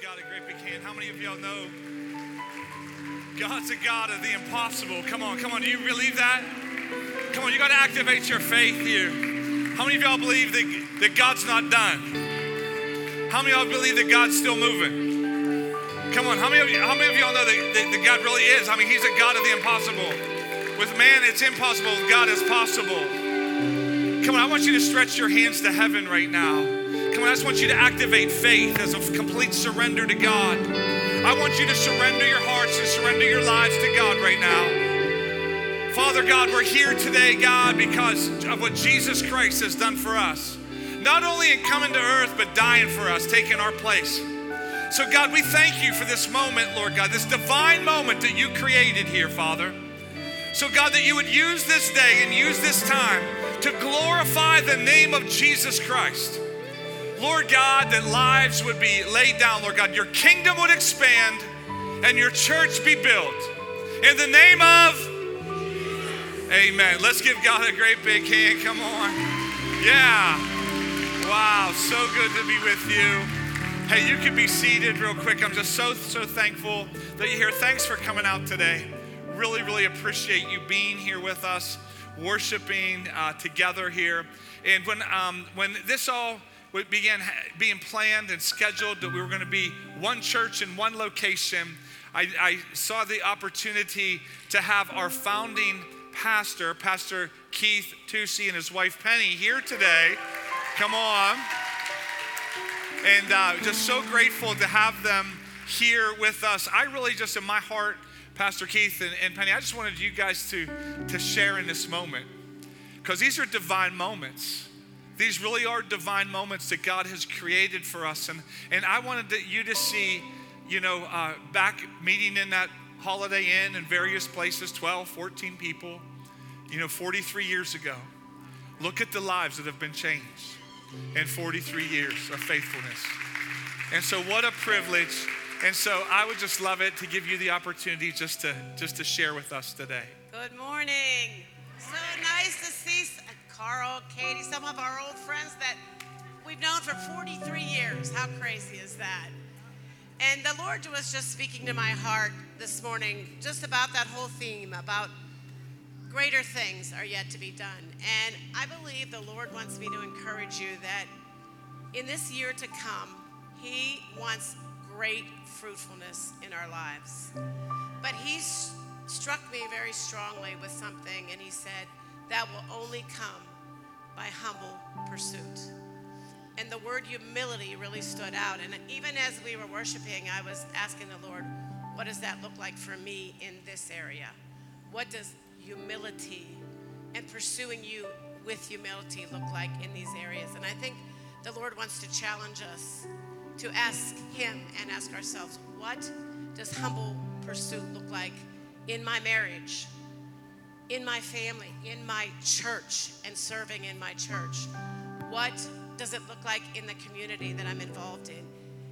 God a great big hand. How many of y'all know God's a God of the impossible? Come on. Do you believe that? Come on, you got to activate your faith here. How many of y'all believe that God's not done? How many of y'all believe that God's still moving? Come on, how many of y'all know that God really is? I mean, he's a God of the impossible. With man, it's impossible. With God, it's possible. Come on, I want you to stretch your hands to heaven right now. Come on, I just want you to activate faith as a complete surrender to God. I want you to surrender your hearts and surrender your lives to God right now. Father God, we're here today, God, because of what Jesus Christ has done for us. Not only in coming to earth, but dying for us, taking our place. So God, we thank you for this moment, Lord God, this divine moment that you created here, Father. So God, that you would use this day and use this time to glorify the name of Jesus Christ. Lord God, that lives would be laid down, Lord God. Your kingdom would expand and your church be built. In the name of, amen. Let's give God a great big hand. Come on. Yeah. Wow, so good to be with you. Hey, you can be seated real quick. I'm just so thankful that you're here. Thanks for coming out today. Really appreciate you being here with us, worshiping together here. And when this all began being planned and scheduled that we were going to be one church in one location, I saw the opportunity to have our founding pastor, Pastor Keith Tucci, and his wife Penny here today. Come on. And just so grateful to have them here with us. I really just, in my heart, Pastor Keith and Penny, I just wanted you guys to share in this moment, because these are divine moments. These really are divine moments that God has created for us. And I wanted you to see, back meeting in that Holiday Inn in various places, 12, 14 people, 43 years ago. Look at the lives that have been changed in 43 years of faithfulness. And so what a privilege. And so I would just love it to give you the opportunity just to share with us today. Good morning. So nice to see Carl, Katie, some of our old friends that we've known for 43 years. How crazy is that? And the Lord was just speaking to my heart this morning just about that whole theme, about greater things are yet to be done. And I believe the Lord wants me to encourage you that in this year to come, He wants great fruitfulness in our lives. But He struck me very strongly with something, and He said, that will only come by humble pursuit. And the word humility really stood out. And even as we were worshiping, I was asking the Lord, what does that look like for me in this area? What does humility and pursuing you with humility look like in these areas? And I think the Lord wants to challenge us to ask Him and ask ourselves, what does humble pursuit look like in my marriage, in my family, in my church, and serving in my church? What does it look like in the community that I'm involved in?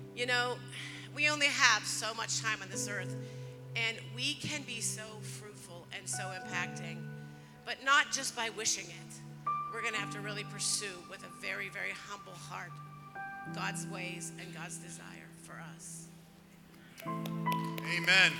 We only have so much time on this earth, and we can be so fruitful and so impacting, but not just by wishing it. We're going to have to really pursue with a very, very humble heart God's ways and God's desire for us. Amen.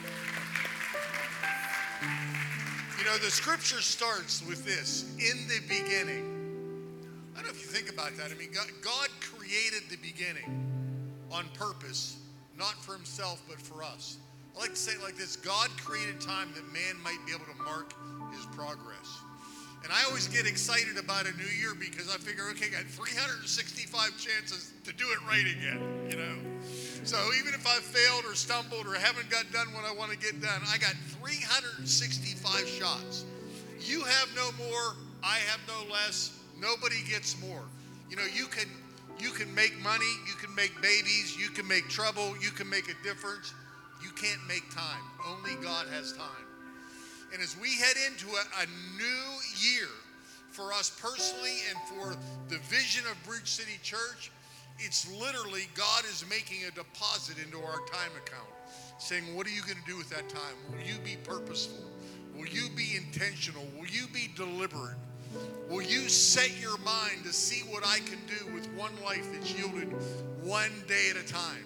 The scripture starts with this, in the beginning. I don't know if you think about that. I mean, God created the beginning on purpose, not for Himself, but for us. I like to say it like this: God created time that man might be able to mark his progress. And I always get excited about a new year because I figure, okay, I got 365 chances to do it right again, So even if I failed or stumbled or haven't got done what I want to get done, I got 365 shots. You have no more, I have no less, nobody gets more. You can make money, you can make babies, you can make trouble, you can make a difference. You can't make time. Only God has time. And as we head into a new year for us personally and for the vision of Bridge City Church, it's literally God is making a deposit into our time account, saying, what are you going to do with that time? Will you be purposeful? Will you be intentional? Will you be deliberate? Will you set your mind to see what I can do with one life that's yielded one day at a time?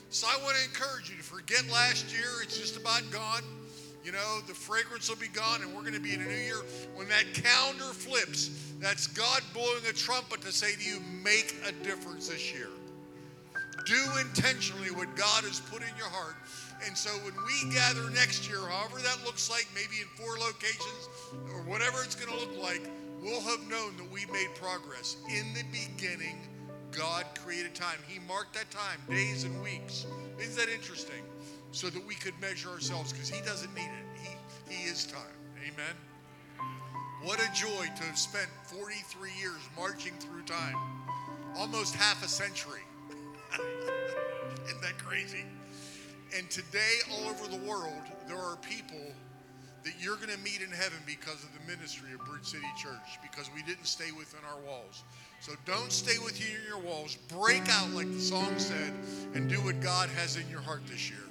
So I want to encourage you to forget last year. It's just about gone. You know, the fragrance will be gone, and we're going to be in a new year. When that calendar flips, that's God blowing a trumpet to say to you, make a difference this year. Do intentionally what God has put in your heart. And so when we gather next year, however that looks like, maybe in 4 locations or whatever it's going to look like, we'll have known that we made progress. In the beginning, God created time. He marked that time, days and weeks. Isn't that interesting? So that we could measure ourselves, because he doesn't need it. He is time. Amen. What a joy to have spent 43 years marching through time. Almost half a century. Isn't that crazy? And today, all over the world, there are people that you're going to meet in heaven because of the ministry of Bridge City Church, because we didn't stay within our walls. So don't stay within your walls. Break out, like the song said, and do what God has in your heart this year.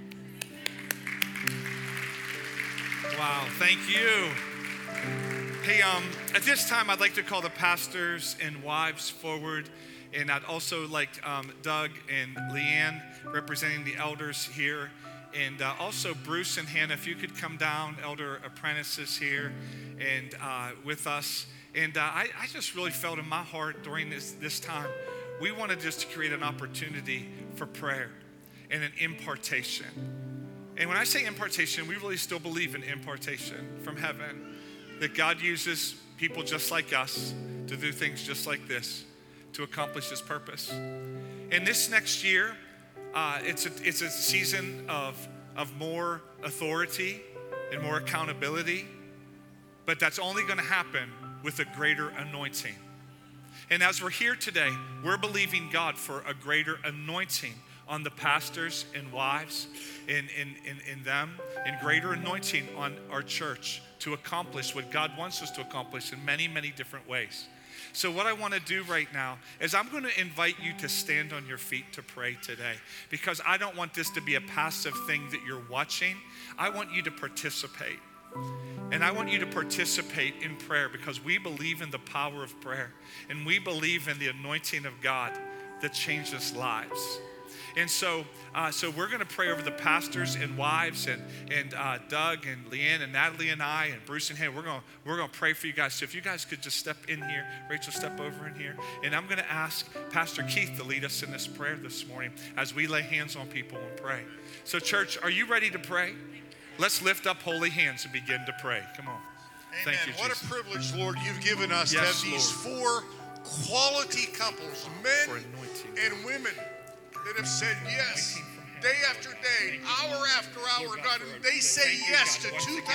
Wow, thank you. Hey, at this time, I'd like to call the pastors and wives forward. And I'd also like Doug and Leanne representing the elders here. And also Bruce and Hannah, if you could come down, elder apprentices here and with us. And I just really felt in my heart during this time, we wanted just to create an opportunity for prayer and an impartation. And when I say impartation, we really still believe in impartation from heaven, that God uses people just like us to do things just like this, to accomplish his purpose. And this next year, it's a season of more authority and more accountability, but that's only going to happen with a greater anointing. And as we're here today, we're believing God for a greater anointing on the pastors and wives in them, and greater anointing on our church to accomplish what God wants us to accomplish in many, many different ways. So what I want to do right now is I'm going to invite you to stand on your feet to pray today, because I don't want this to be a passive thing that you're watching. I want you to participate. And I want you to participate in prayer, because we believe in the power of prayer, and we believe in the anointing of God that changes lives. And so we're going to pray over the pastors and wives and Doug and Leanne and Natalie and I and Bruce and Hannah. We're going to pray for you guys. So if you guys could just step in here, Rachel, step over in here, and I'm going to ask Pastor Keith to lead us in this prayer this morning as we lay hands on people and pray. So church, are you ready to pray? Let's lift up holy hands and begin to pray. Come on. Amen. Thank you, what Jesus. a privilege, Lord, you've given us to have these 4 quality couples, men and women, that have said yes day after day, hour after hour, God, and they say yes to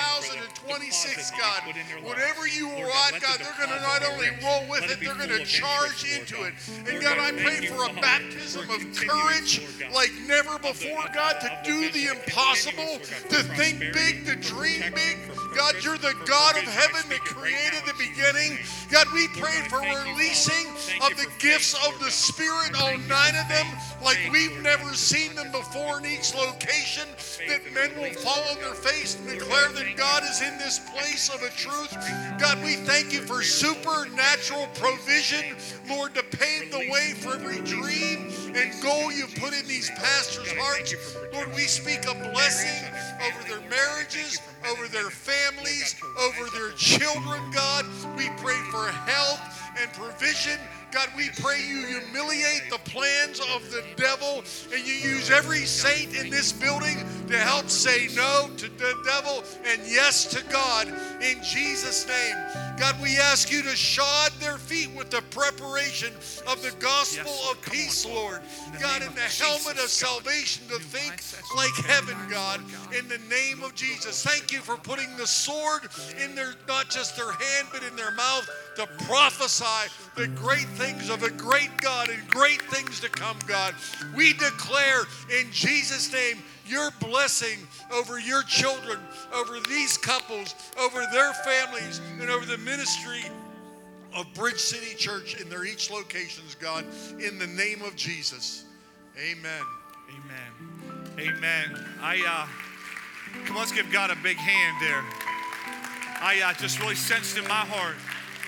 2026, God. Whatever you want, God, they're going to not only roll with it, they're going to charge into it. And God, I pray for a baptism of courage like never before, God, to do the impossible, to think big, to dream big. God, you're the God of heaven that created the beginning. God, we pray for releasing of the gifts of the Spirit, all 9 of them, like we've never seen them before in each location, that men will fall on their face and declare that God is in this place of a truth. God, we thank you for supernatural provision, Lord, to pave the way for every dream and goal you put in these pastors' hearts. Lord, we speak a blessing over their marriages, over their families, over their children, God. We pray for health and provision. God, we pray you humiliate the plans of the devil, and you use every saint in this building to help say no to the devil and yes to God in Jesus' name. God, we ask you to shod their feet with the preparation of the gospel of peace, Lord. God, in the helmet of salvation to think like heaven, God, in the name of Jesus. Thank you for putting the sword in their, not just their hand, but in their mouth, to prophesy the great things of a great God and great things to come, God. We declare in Jesus' name your blessing over your children, over these couples, over their families, and over the ministry of Bridge City Church in their each locations, God, in the name of Jesus. Amen. Amen. Amen. Come on, let's give God a big hand there. I just really sensed in my heart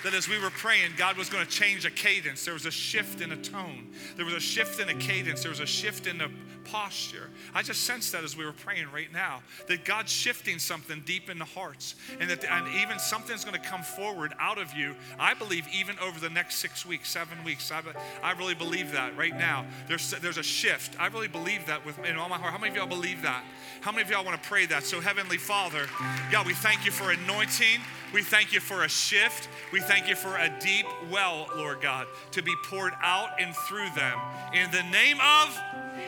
that as we were praying, God was going to change a cadence. There was a shift in a tone. There was a shift in a cadence. There was a shift in the posture. I just sensed that as we were praying right now, that God's shifting something deep in the hearts, and even something's going to come forward out of you. I believe even over the next 6 weeks, 7 weeks. I really believe that right now. There's a shift. I really believe that in all my heart. How many of y'all believe that? How many of y'all want to pray that? So Heavenly Father, God, we thank you for anointing. We thank you for a shift. We thank you for a deep well, Lord God, to be poured out and through them. In the name of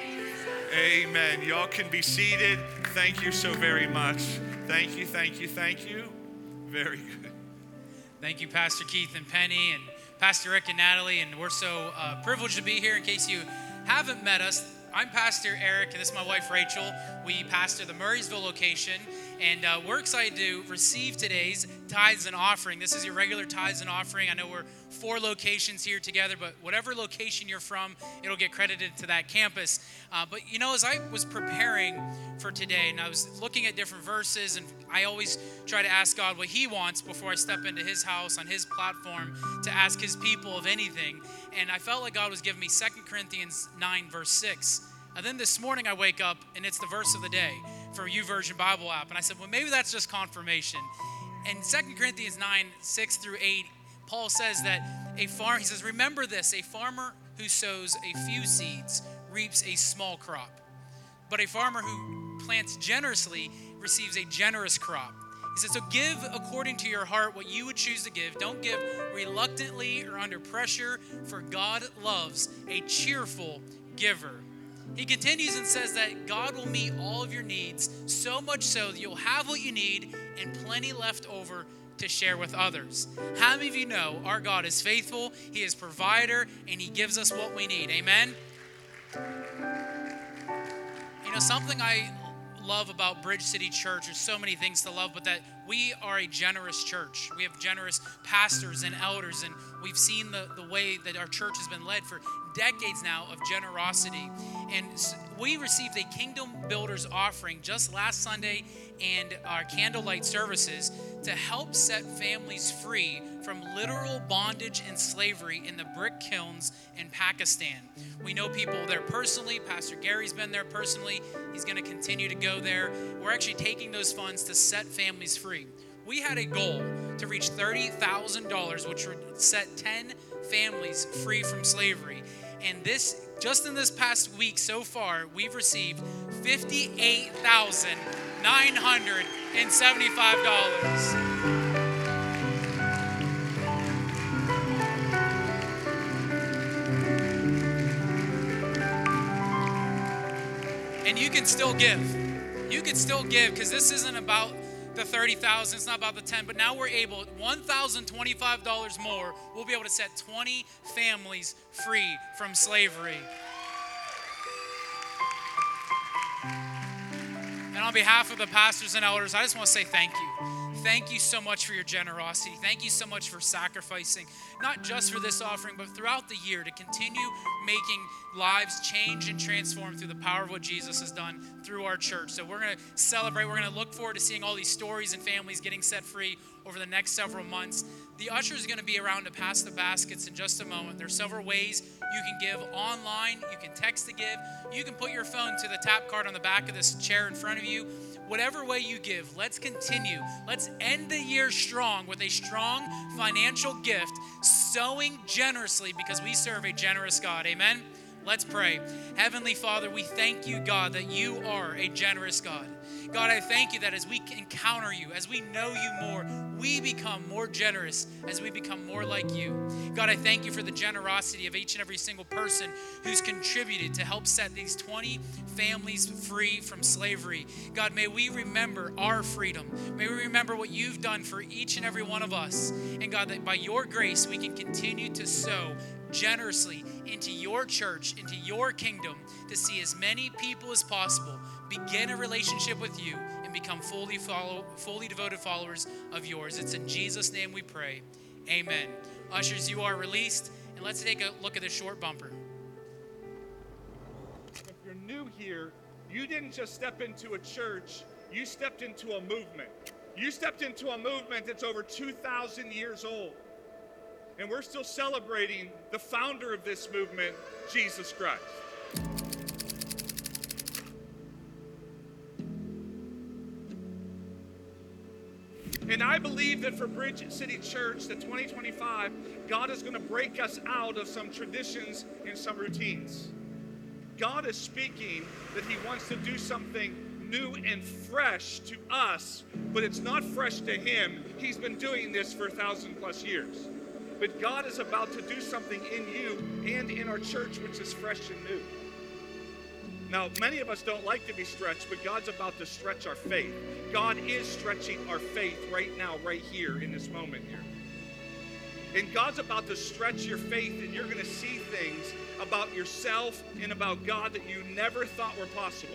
Amen. Y'all can be seated. Thank you so very much. Thank you, thank you, thank you. Very good. Thank you, Pastor Keith and Penny and Pastor Rick and Natalie. And we're so privileged to be here. In case you haven't met us, I'm Pastor Eric, and this is my wife, Rachel. We pastor the Murraysville location, and we're excited to receive today's tithes and offering. This is your regular tithes and offering. I know we're 4 locations here together, but whatever location you're from, it'll get credited to that campus. But you know, as I was preparing for today, and I was looking at different verses, and I always try to ask God what He wants before I step into His house on His platform to ask His people of anything. And I felt like God was giving me 2 Corinthians 9, verse 6. And then this morning I wake up and it's the verse of the day for YouVersion Bible app. And I said, well, maybe that's just confirmation. And 2 Corinthians 9, 6 through 8, Paul says that he says, remember this, a farmer who sows a few seeds reaps a small crop. But a farmer who plants generously receives a generous crop. He said, so give according to your heart what you would choose to give. Don't give reluctantly or under pressure, for God loves a cheerful giver. He continues and says that God will meet all of your needs, so much so that you'll have what you need and plenty left over to share with others. How many of you know our God is faithful, He is provider, and He gives us what we need? Amen? You know, something I love about Bridge City Church, there's so many things to love, but that we are a generous church. We have generous pastors and elders, and we've seen the way that our church has been led for decades now of generosity. And we received a Kingdom Builders offering just last Sunday and our candlelight services to help set families free from literal bondage and slavery in the brick kilns in Pakistan. We know people there personally. Pastor Gary's been there personally. He's going to continue to go there. We're actually taking those funds to set families free. We had a goal to reach $30,000, which would set 10 families free from slavery. And just in this past week so far, we've received $58,975. And you can still give. You can still give, because this isn't about the 30,000, it's not about the 10, but now we're able, $1,025 more, we'll be able to set 20 families free from slavery. And on behalf of the pastors and elders, I just want to say thank you. Thank you so much for your generosity. Thank you so much for sacrificing, not just for this offering, but throughout the year to continue making lives change and transform through the power of what Jesus has done through our church. So we're going to celebrate. We're going to look forward to seeing all these stories and families getting set free over the next several months. The ushers are going to be around to pass the baskets in just a moment. There's several ways you can give online. You can text to give. You can put your phone to the tap card on the back of this chair in front of you. Whatever way you give, let's continue. Let's end the year strong with a strong financial gift, sowing generously because we serve a generous God. Amen? Let's pray. Heavenly Father, we thank you, God, that you are a generous God. God, I thank you that as we encounter you, as we know you more, we become more generous as we become more like you. God, I thank you for the generosity of each and every single person who's contributed to help set these 20 families free from slavery. God, may we remember our freedom. May we remember what you've done for each and every one of us. And God, that by your grace, we can continue to sow generously into your church, into your kingdom, to see as many people as possible begin a relationship with you and become fully devoted followers of yours. It's in Jesus' name we pray. Amen. Ushers, you are released, and let's take a look at this short bumper. If you're new here, you didn't just step into a church, you stepped into a movement. You stepped into a movement that's over 2,000 years old. And we're still celebrating the founder of this movement, Jesus Christ. And I believe that for Bridge City Church, that 2025, God is going to break us out of some traditions and some routines. God is speaking that he wants to do something new and fresh to us, but it's not fresh to him. He's been doing this for 1,000+ years. But God is about to do something in you and in our church which is fresh and new. Now, many of us don't like to be stretched, but God's about to stretch our faith. God is stretching our faith right now, right here, in this moment here. And God's about to stretch your faith, and you're going to see things about yourself and about God that you never thought were possible.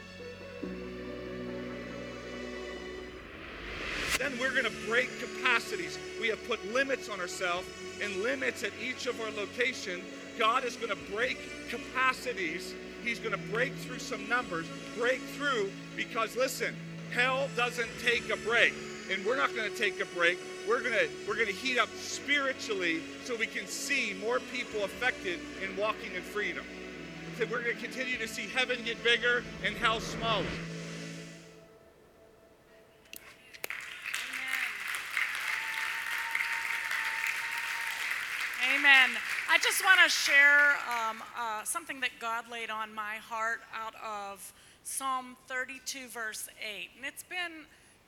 Then we're going to break capacities. We have put limits on ourselves and limits at each of our locations. God is going to break capacities. He's going to break through some numbers, break through, because listen, hell doesn't take a break, and we're not going to take a break. We're going to heat up spiritually so we can see more people affected and walking in freedom. So we're going to continue to see heaven get bigger and hell smaller. Amen. I just want to share something that God laid on my heart out of Psalm 32, verse 8. And it's been,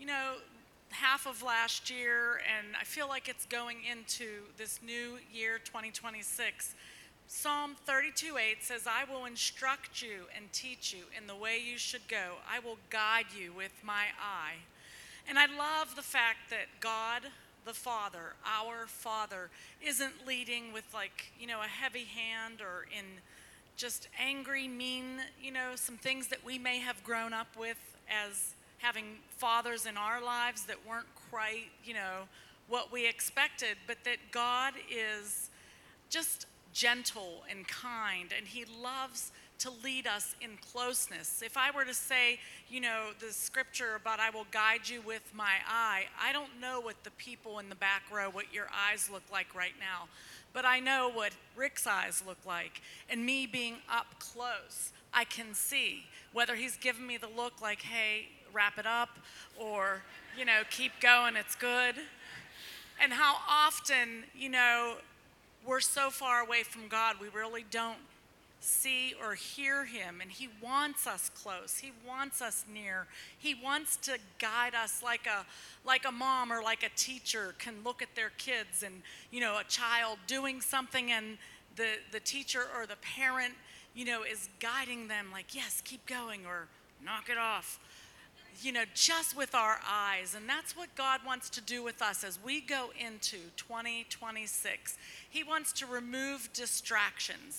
half of last year, and I feel like it's going into this new year, 2026. Psalm 32:8 says, I will instruct you and teach you in the way you should go. I will guide you with my eye. And I love the fact that God, the Father, our Father, isn't leading with a heavy hand or in just angry, mean, some things that we may have grown up with as having fathers in our lives that weren't quite, what we expected, but that God is just gentle and kind, and he loves to lead us in closeness. If I were to say, the scripture about I will guide you with my eye, I don't know what the people in the back row, what your eyes look like right now, but I know what Rick's eyes look like, and me being up close, I can see whether he's giving me the look like, hey, wrap it up, or, keep going, it's good. And how often, we're so far away from God, we really don't see or hear him, and he wants us close. He wants us near. He wants to guide us like a mom or like a teacher can look at their kids and, a child doing something, and the teacher or the parent, is guiding them like, yes, keep going, or knock it off. Just with our eyes. And that's what God wants to do with us as we go into 2026. He wants to remove distractions.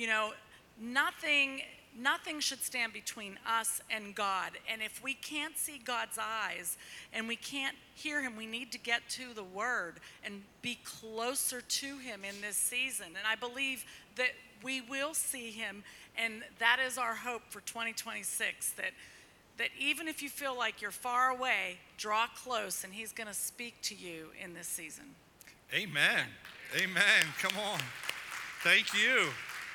Nothing should stand between us and God. And if we can't see God's eyes and we can't hear him, we need to get to the word and be closer to him in this season. And I believe that we will see him, and that is our hope for 2026, that even if you feel like you're far away, draw close, and he's going to speak to you in this season. Amen. Amen. Come on. Thank you.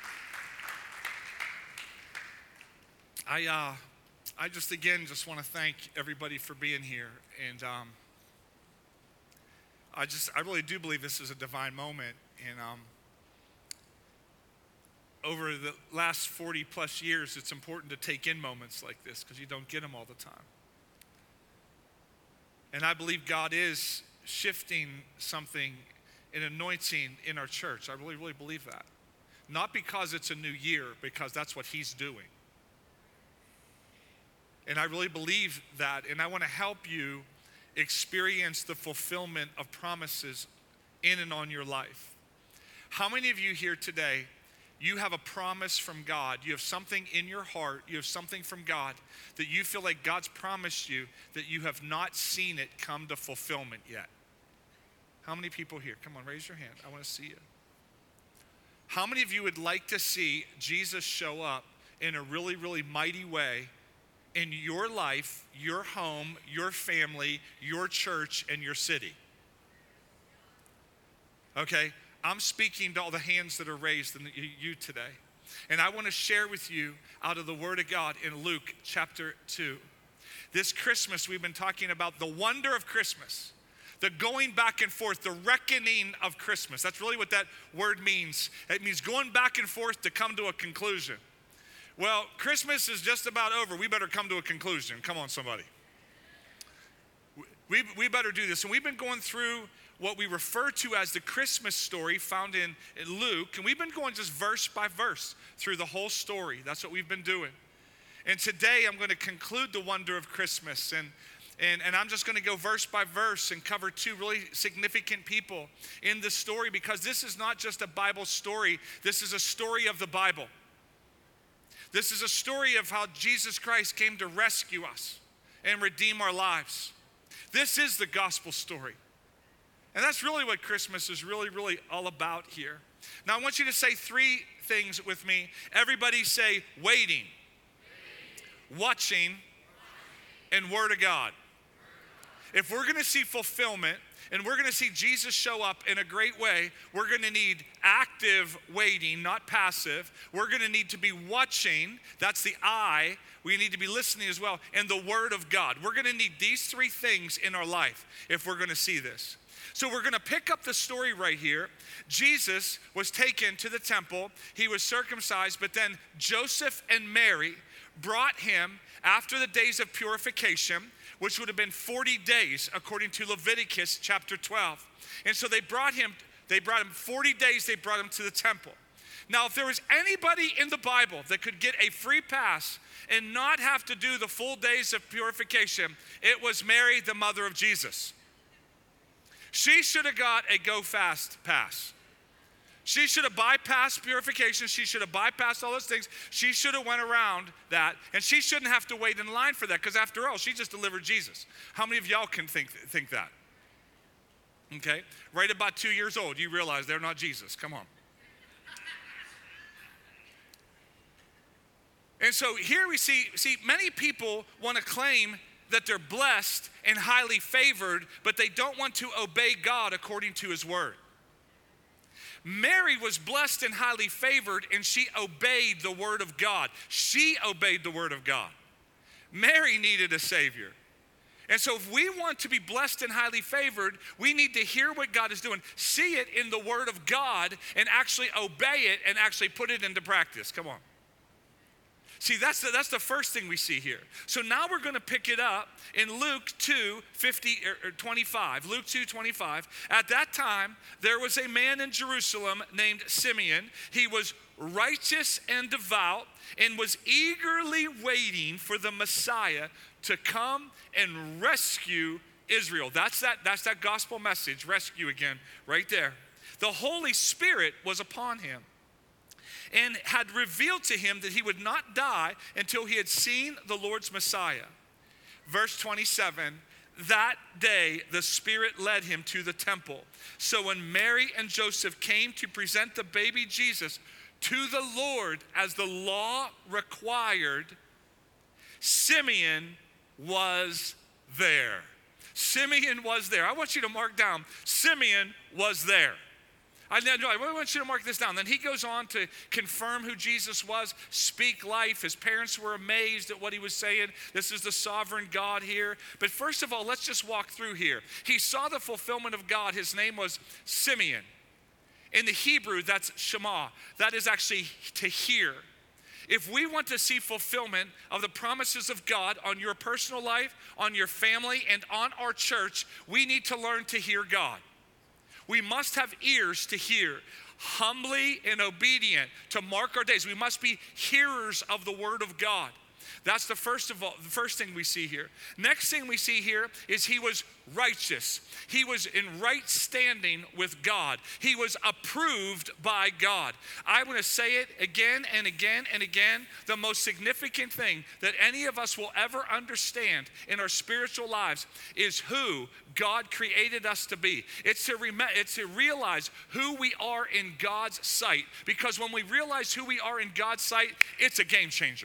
I just want to thank everybody for being here. And I really do believe this is a divine moment. And over the last 40 plus years, it's important to take in moments like this because you don't get them all the time. And I believe God is shifting something, an anointing in our church. I really, really believe that. Not because it's a new year, because that's what he's doing. And I really believe that, and I want to help you experience the fulfillment of promises in and on your life. How many of you here today, you have a promise from God? You have something in your heart, you have something from God that you feel like God's promised you that you have not seen it come to fulfillment yet? How many people here? Come on, raise your hand. I want to see you. How many of you would like to see Jesus show up in a really, really mighty way in your life, your home, your family, your church, and your city? Okay, I'm speaking to all the hands that are raised in you today. And I want to share with you out of the Word of God in Luke chapter 2. This Christmas, we've been talking about the wonder of Christmas, the going back and forth, the reckoning of Christmas. That's really what that word means. It means going back and forth to come to a conclusion. Well, Christmas is just about over. We better come to a conclusion. Come on, somebody. We better do this. And we've been going through what we refer to as the Christmas story found in Luke. And we've been going just verse by verse through the whole story. That's what we've been doing. And today I'm going to conclude the wonder of Christmas. And I'm just going to go verse by verse and cover two really significant people in the story, because this is not just a Bible story. This is a story of the Bible. This is a story of how Jesus Christ came to rescue us and redeem our lives. This is the gospel story. And that's really what Christmas is really all about here. Now I want you to say three things with me. Everybody say waiting, watching, and Word of God. If we're going to see fulfillment and we're going to see Jesus show up in a great way, we're going to need active waiting, not passive. We're going to need to be watching. That's the eye. We need to be listening as well. And the Word of God. We're going to need these three things in our life if we're going to see this. So we're going to pick up the story right here. Jesus was taken to the temple. He was circumcised, but then Joseph and Mary brought him after the days of purification, which would have been 40 days according to Leviticus chapter 12. And so they brought him 40 days, they brought him to the temple. Now, if there was anybody in the Bible that could get a free pass and not have to do the full days of purification, it was Mary, the mother of Jesus. She should have got a go fast pass. She should have bypassed purification. She should have bypassed all those things. She should have went around that, and she shouldn't have to wait in line for that, because after all, she just delivered Jesus. How many of y'all can think that? Okay, right about 2 years old, you realize they're not Jesus. Come on. And so here we see many people want to claim that they're blessed and highly favored, but they don't want to obey God according to His Word. Mary was blessed and highly favored, and she obeyed the Word of God. She obeyed the Word of God. Mary needed a Savior. And so if we want to be blessed and highly favored, we need to hear what God is doing, see it in the Word of God, and actually obey it and actually put it into practice. Come on. See, that's the first thing we see here. So now we're going to pick it up in Luke 2:25. Luke 2:25. At that time, there was a man in Jerusalem named Simeon. He was righteous and devout and was eagerly waiting for the Messiah to come and rescue Israel. That's that gospel message, rescue again, right there. The Holy Spirit was upon him and had revealed to him that he would not die until he had seen the Lord's Messiah. Verse 27, that day the Spirit led him to the temple. So when Mary and Joseph came to present the baby Jesus to the Lord as the law required, Simeon was there. Simeon was there. I want you to mark down, Simeon was there. I want you to mark this down. Then he goes on to confirm who Jesus was, speak life. His parents were amazed at what he was saying. This is the sovereign God here. But first of all, let's just walk through here. He saw the fulfillment of God. His name was Simeon. In the Hebrew, that's Shema. That is actually to hear. If we want to see fulfillment of the promises of God on your personal life, on your family, and on our church, we need to learn to hear God. We must have ears to hear, humbly and obedient to mark our days. We must be hearers of the Word of God. That's the first thing we see here. Next thing we see here is he was righteous. He was in right standing with God. He was approved by God. I want to say it again and again and again. The most significant thing that any of us will ever understand in our spiritual lives is who God created us to be. It's to realize who we are in God's sight. Because when we realize who we are in God's sight, it's a game changer.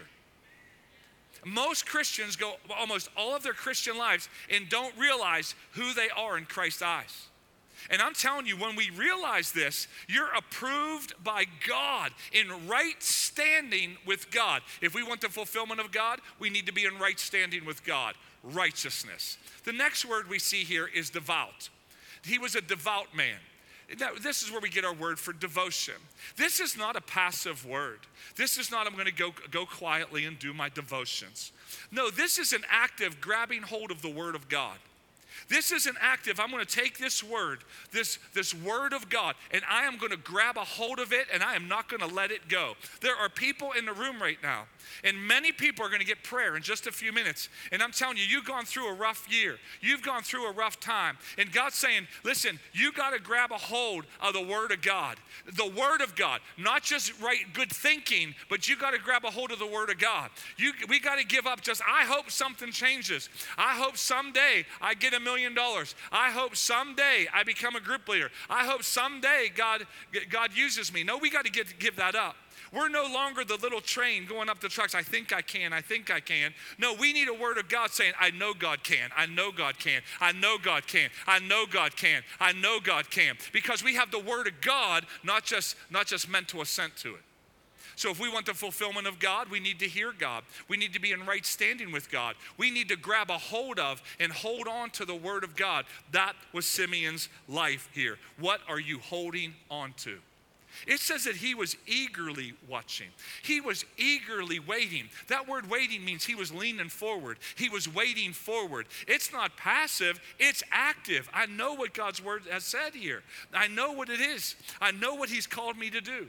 Most Christians go almost all of their Christian lives and don't realize who they are in Christ's eyes. And I'm telling you, when we realize this, you're approved by God in right standing with God. If we want the fulfillment of God, we need to be in right standing with God. Righteousness. The next word we see here is devout. He was a devout man. Now, this is where we get our word for devotion. This is not a passive word. This is not, I'm going to go quietly and do my devotions. No, this is an active grabbing hold of the word of God. This is an active, I'm going to take this word, this word of God, and I am going to grab a hold of it, and I am not going to let it go. There are people in the room right now, and many people are going to get prayer in just a few minutes. And I'm telling you, you've gone through a rough year. You've gone through a rough time. And God's saying, listen, you got to grab a hold of the word of God. The word of God. Not just good thinking, but you got to grab a hold of the word of God. We got to give up just, I hope something changes. I hope someday I get $1 million. I hope someday I become a group leader. I hope someday God uses me. No, we got to give that up. We're no longer the little train going up the tracks. I think I can. I think I can. No, we need a word of God saying, I know God can. I know God can. I know God can. I know God can. I know God can. Because we have the word of God, not just meant to assent to it. So if we want the fulfillment of God, we need to hear God. We need to be in right standing with God. We need to grab a hold of and hold on to the word of God. That was Simeon's life here. What are you holding on to? It says that he was eagerly watching. He was eagerly waiting. That word waiting means he was leaning forward. He was waiting forward. It's not passive, it's active. I know what God's word has said here. I know what it is. I know what he's called me to do.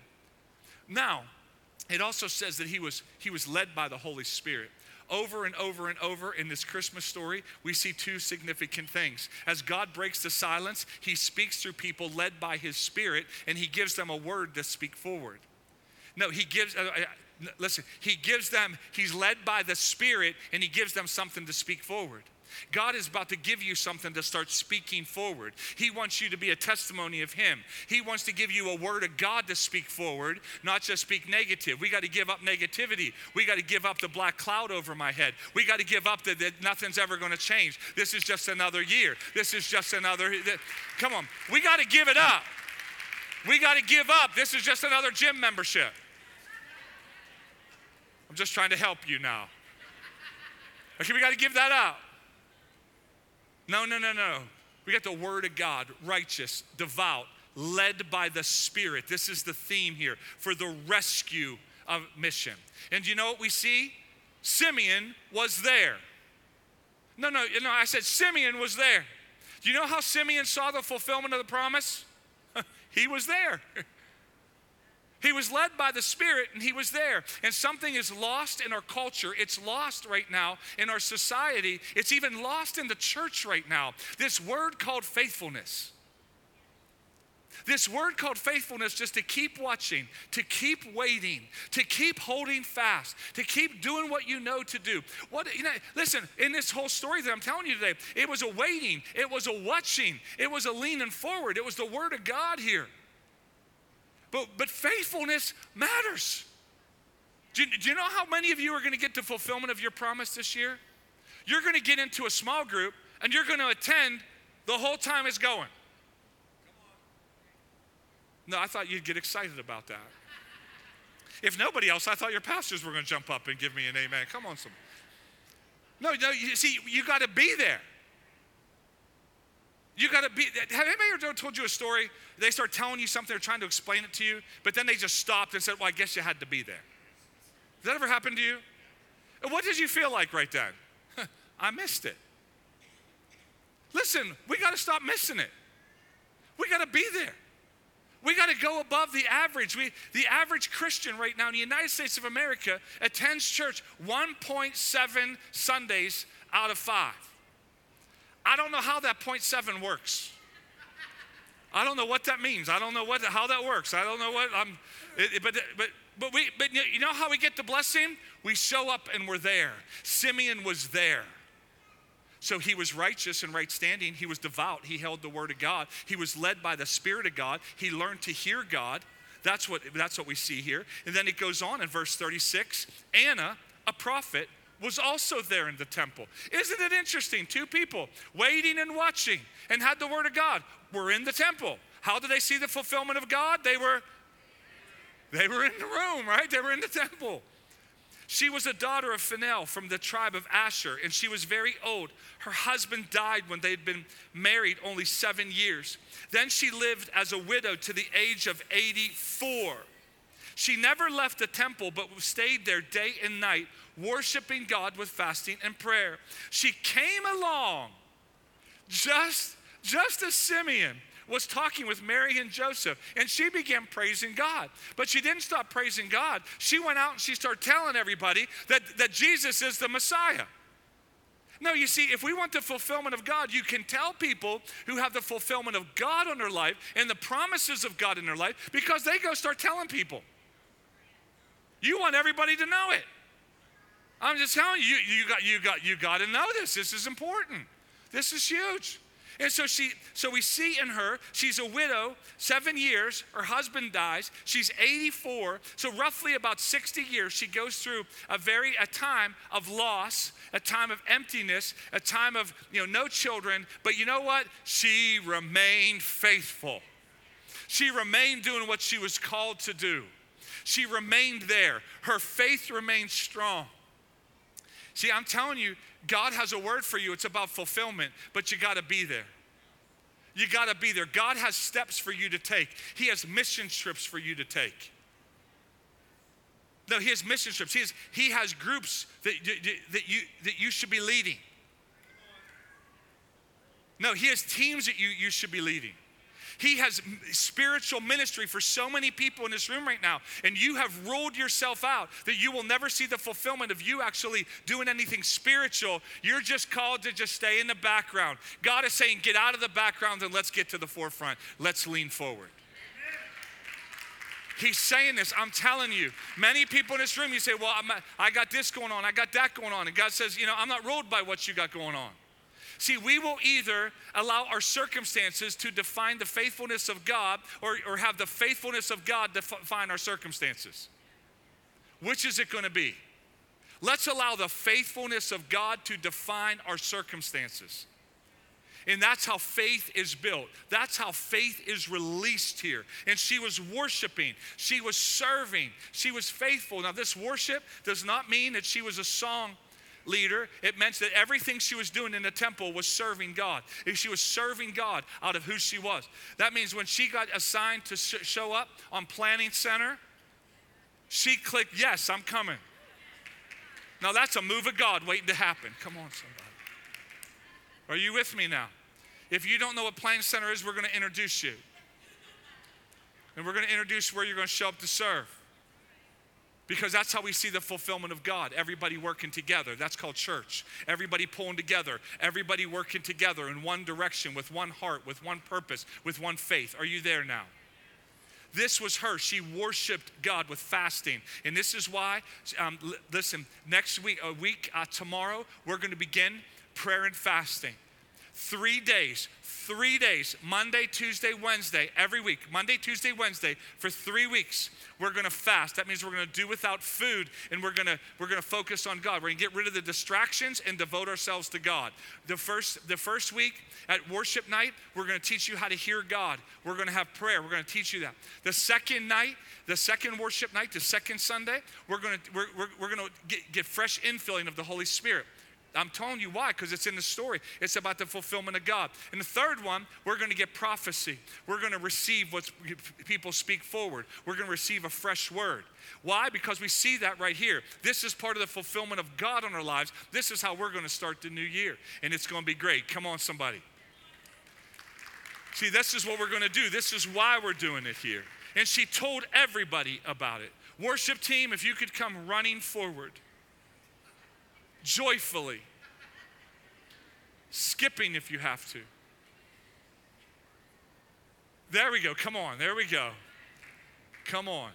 Now, it also says that he was led by the Holy Spirit. Over and over and over in this Christmas story, we see two significant things. As God breaks the silence, he speaks through people led by his Spirit, and he gives them a word to speak forward. No, he's led by the Spirit, and he gives them something to speak forward. God is about to give you something to start speaking forward. He wants you to be a testimony of him. He wants to give you a word of God to speak forward, not just speak negative. We got to give up negativity. We got to give up the black cloud over my head. We got to give up that nothing's ever going to change. This is just another year. This is just another, come on. We got to give it up. We got to give up. This is just another gym membership. I'm just trying to help you now. Okay, we got to give that up. No. We got the word of God, righteous, devout, led by the Spirit. This is the theme here for the rescue of mission. And do you know what we see? Simeon was there. No, I said Simeon was there. Do you know how Simeon saw the fulfillment of the promise? He was there. He was led by the Spirit, and he was there. And something is lost in our culture. It's lost right now in our society. It's even lost in the church right now. This word called faithfulness. This word called faithfulness, just to keep watching, to keep waiting, to keep holding fast, to keep doing what you know to do. Listen, in this whole story that I'm telling you today, it was a waiting, it was a watching, it was a leaning forward. It was the word of God here. But faithfulness matters. Do you know how many of you are going to get the fulfillment of your promise this year? You're going to get into a small group, and you're going to attend the whole time it's going. No, I thought you'd get excited about that. If nobody else, I thought your pastors were going to jump up and give me an amen. Come on, somebody. No, you see, you got to be there. You got to be, have anybody ever told you a story? They start telling you something, they're trying to explain it to you, but then they just stopped and said, well, I guess you had to be there. Has that ever happened to you? And what did you feel like right then? I missed it. Listen, we got to stop missing it. We got to be there. We got to go above the average. The average Christian right now in the United States of America attends church 1.7 Sundays out of 5. I don't know how that 0.7 works. I don't know what that means. I don't know how that works. I don't know what but you know how we get the blessing? We show up and we're there. Simeon was there. So he was righteous and right standing. He was devout. He held the word of God. He was led by the Spirit of God. He learned to hear God. That's what we see here. And then it goes on in verse 36. Anna, a prophet, was also there in the temple. Isn't it interesting? Two people waiting and watching and had the word of God. were in the temple. How did they see the fulfillment of God? They were in the room, right? They were in the temple. She was a daughter of Phinehas from the tribe of Asher, and she was very old. Her husband died when they had been married only 7 years. Then she lived as a widow to the age of 84. She never left the temple, but stayed there day and night, worshiping God with fasting and prayer. She came along just as Simeon was talking with Mary and Joseph, and she began praising God. But she didn't stop praising God. She went out and she started telling everybody that Jesus is the Messiah. No, you see, if we want the fulfillment of God, you can tell people who have the fulfillment of God in their life and the promises of God in their life, because they go start telling people. You want everybody to know it. I'm just telling you, you got to know this. This is important. This is huge. And so we see in her, she's a widow, 7 years, her husband dies, she's 84, so roughly about 60 years, she goes through a time of loss, a time of emptiness, a time of, no children, but you know what? She remained faithful. She remained doing what she was called to do. She remained there. Her faith remained strong. See, I'm telling you, God has a word for you. It's about fulfillment, but you got to be there. You got to be there. God has steps for you to take. He has mission trips for you to take. No, he has mission trips. He has groups that you should be leading. No, he has teams that you should be leading. He has spiritual ministry for so many people in this room right now, and you have ruled yourself out that you will never see the fulfillment of you actually doing anything spiritual. You're just called to just stay in the background. God is saying, get out of the background and let's get to the forefront. Let's lean forward. He's saying this. I'm telling you, many people in this room, you say, well, I got this going on, I got that going on. And God says, I'm not ruled by what you got going on. See, we will either allow our circumstances to define the faithfulness of God or have the faithfulness of God define our circumstances. Which is it going to be? Let's allow the faithfulness of God to define our circumstances. And that's how faith is built. That's how faith is released here. And she was worshiping. She was serving. She was faithful. Now, this worship does not mean that she was a song leader. It meant that everything she was doing in the temple was serving God. She was serving God out of who she was. That means when she got assigned to show up on Planning Center, she clicked, yes, I'm coming. Now that's a move of God waiting to happen. Come on, somebody. Are you with me now? If you don't know what Planning Center is, we're going to introduce you. And we're going to introduce where you're going to show up to serve. Because that's how we see the fulfillment of God. Everybody working together. That's called church. Everybody pulling together. Everybody working together in one direction, with one heart, with one purpose, with one faith. Are you there now? This was her. She worshiped God with fasting. And this is why, listen, next week, tomorrow, we're going to begin prayer and fasting. 3 days, Monday, Tuesday, Wednesday, every week, Monday, Tuesday, Wednesday, for 3 weeks, we're going to fast. That means we're going to do without food, and we're going to focus on God. We're going to get rid of the distractions and devote ourselves to God. The first week at worship night, we're going to teach you how to hear God. We're going to have prayer. We're going to teach you that. The second night, the second worship night, the second Sunday, we're going to get fresh infilling of the Holy Spirit. I'm telling you why, because it's in the story. It's about the fulfillment of God. And the third one, we're going to get prophecy. We're going to receive what people speak forward. We're going to receive a fresh word. Why? Because we see that right here. This is part of the fulfillment of God in our lives. This is how we're going to start the new year. And it's going to be great. Come on, somebody. See, this is what we're going to do. This is why we're doing it here. And she told everybody about it. Worship team, if you could come running forward. Joyfully, skipping if you have to. There we go. Come on. There we go. Come on.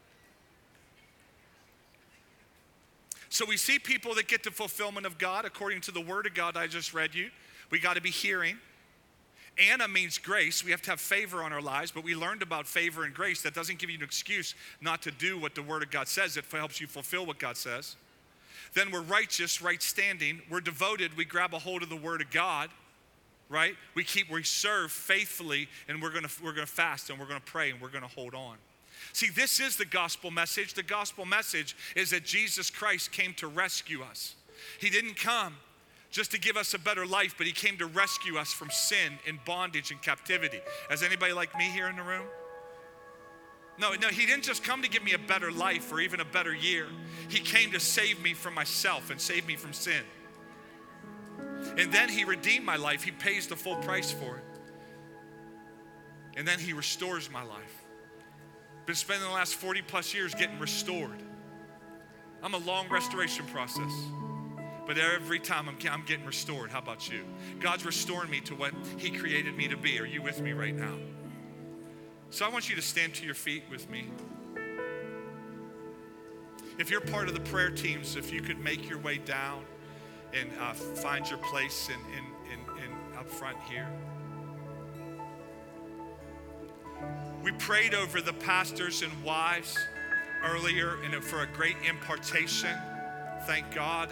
So we see people that get the fulfillment of God according to the word of God I just read you. We got to be hearing. Anna means grace. We have to have favor on our lives, but we learned about favor and grace. That doesn't give you an excuse not to do what the word of God says. It helps you fulfill what God says. Then we're righteous, right standing. We're devoted. We grab a hold of the word of God. right? We serve faithfully, and we're gonna fast, and we're gonna pray, and we're gonna hold on. See, this is the gospel message. The gospel message is that Jesus Christ came to rescue us. He didn't come just to give us a better life, but he came to rescue us from sin and bondage and captivity. Is anybody like me here in the room? No, he didn't just come to give me a better life or even a better year. He came to save me from myself and save me from sin. And then he redeemed my life. He pays the full price for it. And then he restores my life. Been spending the last 40 plus years getting restored. I'm a long restoration process. But every time I'm getting restored. How about you? God's restoring me to what he created me to be. Are you with me right now? So I want you to stand to your feet with me. If you're part of the prayer teams, if you could make your way down and find your place in up front here. We prayed over the pastors and wives earlier and for a great impartation. Thank God.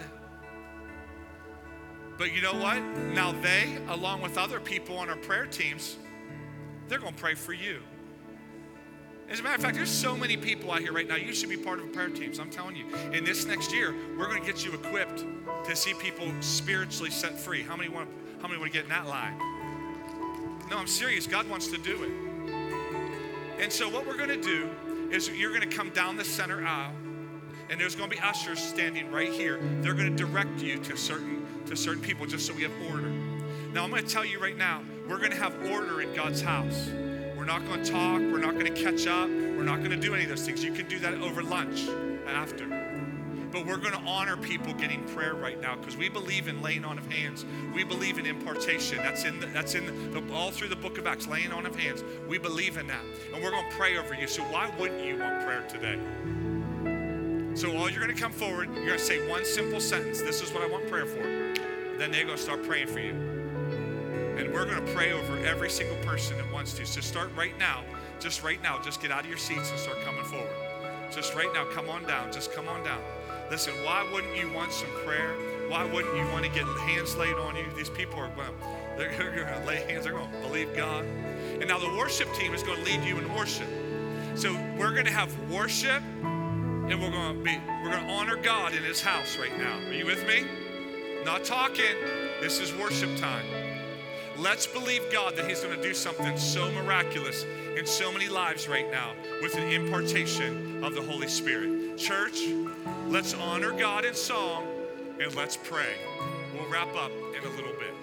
But you know what? Now they, along with other people on our prayer teams, they're going to pray for you. As a matter of fact, there's so many people out here right now. You should be part of a prayer team. So I'm telling you, in this next year, we're going to get you equipped to see people spiritually set free. How many want to get in that line? No, I'm serious. God wants to do it. And so what we're going to do is you're going to come down the center aisle, and there's going to be ushers standing right here. They're going to direct you to certain people just so we have order. Now, I'm going to tell you right now, we're going to have order in God's house. We're not going to talk. We're not going to catch up. We're not going to do any of those things. You can do that over lunch after. But we're going to honor people getting prayer right now because we believe in laying on of hands. We believe in impartation. That's in all through the book of Acts, laying on of hands. We believe in that. And we're going to pray over you. So why wouldn't you want prayer today? So all you're going to come forward, you're going to say one simple sentence. This is what I want prayer for. Then they're going to start praying for you. And we're going to pray over every single person that wants to. So start right now. Just right now. Just get out of your seats and start coming forward. Just right now. Come on down. Just come on down. Listen, why wouldn't you want some prayer? Why wouldn't you want to get hands laid on you? These people are, well, they're going to lay hands. They're going to believe God. And now the worship team is going to lead you in worship. So we're going to have worship, and we're going to honor God in his house right now. Are you with me? Not talking. This is worship time. Let's believe God that he's going to do something so miraculous in so many lives right now with an impartation of the Holy Spirit. Church, let's honor God in song and let's pray. We'll wrap up in a little bit.